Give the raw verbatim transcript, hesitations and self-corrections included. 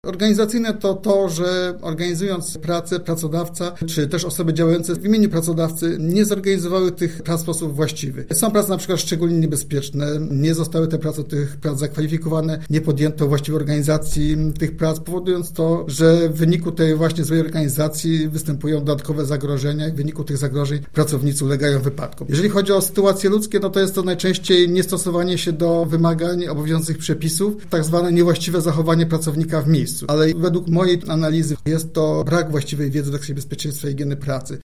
Organizacyjne to to, że organizując pracę, pracodawca, czy też osoby działające w imieniu pracodawcy nie zorganizowały tych prac w sposób właściwy. Są prace na przykład szczególnie niebezpieczne, nie zostały te prace tych prac zakwalifikowane, nie podjęto właściwej organizacji tych prac, powodując to, że w wyniku tej właśnie złej organizacji występują dodatkowe zagrożenia i w wyniku tych zagrożeń pracownicy ulegają wypadkom. Jeżeli chodzi o sytuacje ludzkie, no to jest to najczęściej niestosowanie się do wymagań obowiązujących przepisów, tak zwane niewłaściwe zachowanie pracownika w miejscu. Ale według mojej analizy jest to brak właściwej wiedzy w zakresie bezpieczeństwa i higieny pracy.